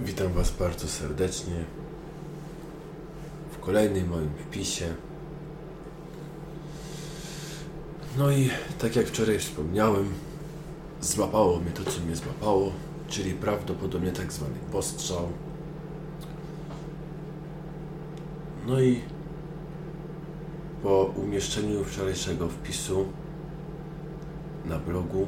Witam Was bardzo serdecznie w kolejnym moim wpisie. No i tak jak wczoraj wspomniałem, złapało mnie to, co mnie złapało, czyli prawdopodobnie tak zwany postrzał. No i po umieszczeniu wczorajszego wpisu na blogu,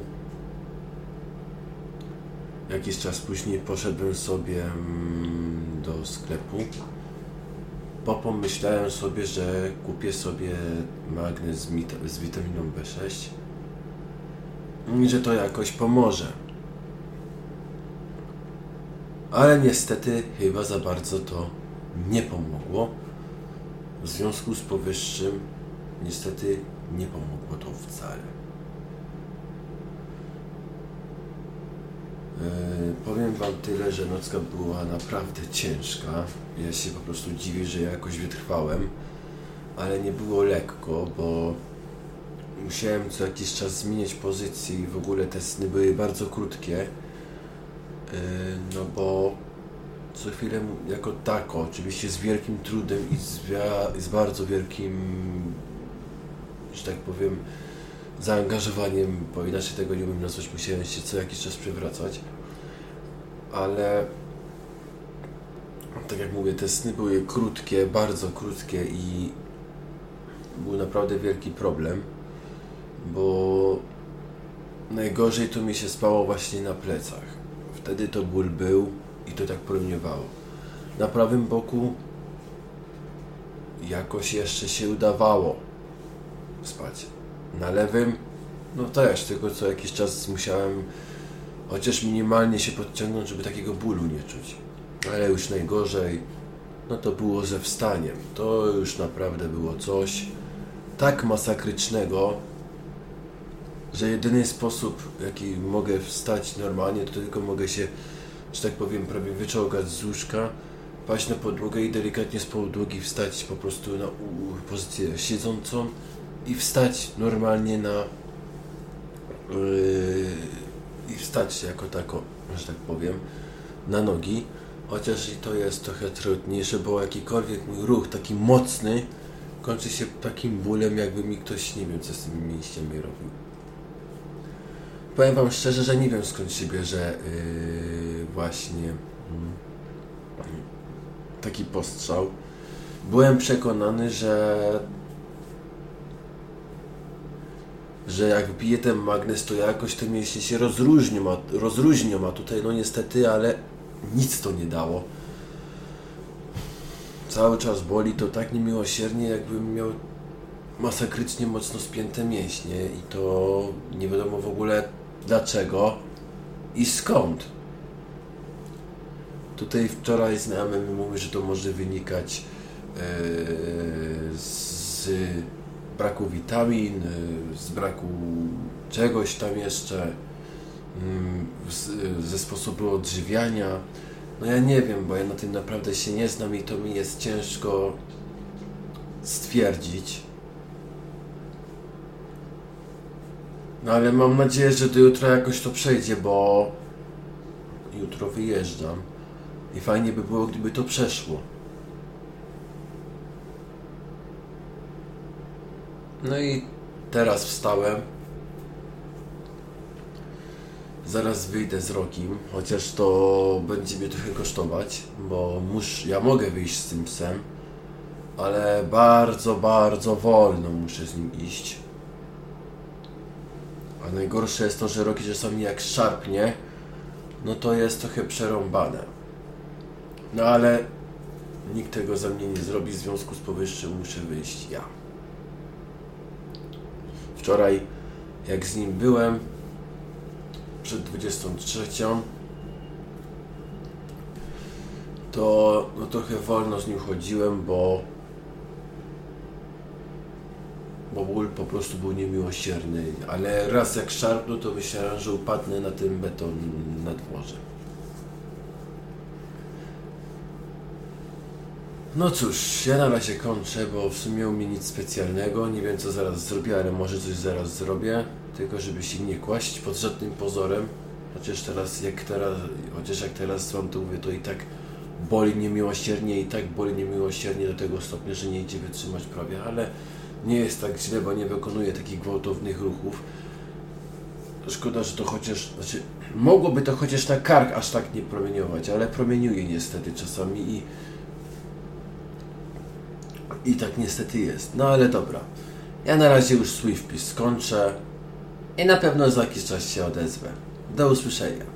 jakiś czas później poszedłem sobie do sklepu, bo pomyślałem sobie, że kupię sobie magnes z witaminą B6 i że to jakoś pomoże. Ale niestety chyba za bardzo to nie pomogło. W związku z powyższym niestety nie pomogło to wcale. Powiem Wam tyle, że nocka była naprawdę ciężka. Ja się po prostu dziwię, że jakoś wytrwałem, ale nie było lekko, bo musiałem co jakiś czas zmieniać pozycję i w ogóle te sny były bardzo krótkie. No bo co chwilę jako tako, oczywiście z wielkim trudem i z bardzo wielkim, że tak powiem, zaangażowaniem, bo inaczej tego nie umiem nazwać, musiałem się co jakiś czas przewracać, ale tak jak mówię, te sny były krótkie, bardzo krótkie i był naprawdę wielki problem, bo najgorzej to mi się spało właśnie na plecach. Wtedy to ból był i to tak promieniowało. Na prawym boku jakoś jeszcze się udawało spać. Na lewym, no też, tylko co jakiś czas musiałem chociaż minimalnie się podciągnąć, żeby takiego bólu nie czuć. Ale już najgorzej, no to było ze wstaniem. To już naprawdę było coś tak masakrycznego, że jedyny sposób, w jaki mogę wstać normalnie, to tylko mogę się, że tak powiem, prawie wyczołgać z łóżka, paść na podłogę i delikatnie z podłogi wstać po prostu na pozycję siedzącą i wstać normalnie i wstać jako tako, że tak powiem, na nogi, chociaż i to jest trochę trudniejsze, bo jakikolwiek mój ruch taki mocny kończy się takim bólem, jakby mi ktoś, nie wiem, co z tymi mięśniami robił. Powiem Wam szczerze, że nie wiem, skąd się bierze właśnie taki postrzał. Byłem przekonany, że jak wbiję ten magnes, to jakoś te mięśnie się rozluźnią, a tutaj no niestety, ale nic to nie dało. Cały czas boli to tak niemiłosiernie, jakbym miał masakrycznie mocno spięte mięśnie i to nie wiadomo w ogóle dlaczego i skąd. Tutaj wczoraj znajomy mi mówi, że to może wynikać z braku witamin, z braku czegoś tam jeszcze, ze sposobu odżywiania. No ja nie wiem, bo ja na tym naprawdę się nie znam i to mi jest ciężko stwierdzić. No ale mam nadzieję, że do jutra jakoś to przejdzie, bo jutro wyjeżdżam i fajnie by było, gdyby to przeszło. No i teraz wstałem. Zaraz wyjdę z Rokim, chociaż to będzie mnie trochę kosztować, bo ja mogę wyjść z tym psem, ale bardzo, bardzo wolno muszę z nim iść. A najgorsze jest to, że Roki czasami jak szarpnie, no to jest trochę przerąbane. No ale nikt tego za mnie nie zrobi, w związku z powyższym muszę wyjść ja. Wczoraj, jak z nim byłem, przed 23, to no, trochę wolno z nim chodziłem, bo ból po prostu był niemiłosierny, ale raz jak szarpnął, to myślałem, że upadnę na ten beton na dworze. No cóż, ja na razie kończę, bo w sumie u mnie nic specjalnego, nie wiem co zaraz zrobię, ale może coś zaraz zrobię, tylko żeby się nie kłaść pod żadnym pozorem. Chociaż jak teraz wam to mówię, to i tak boli niemiłosiernie do tego stopnia, że nie idzie wytrzymać prawie, ale nie jest tak źle, bo nie wykonuje takich gwałtownych ruchów. Szkoda, że to mogłoby to chociaż na kark aż tak nie promieniować, ale promieniuje niestety czasami i tak niestety jest. No ale dobra, ja na razie już swój wpis skończę i na pewno za jakiś czas się odezwę. Do usłyszenia.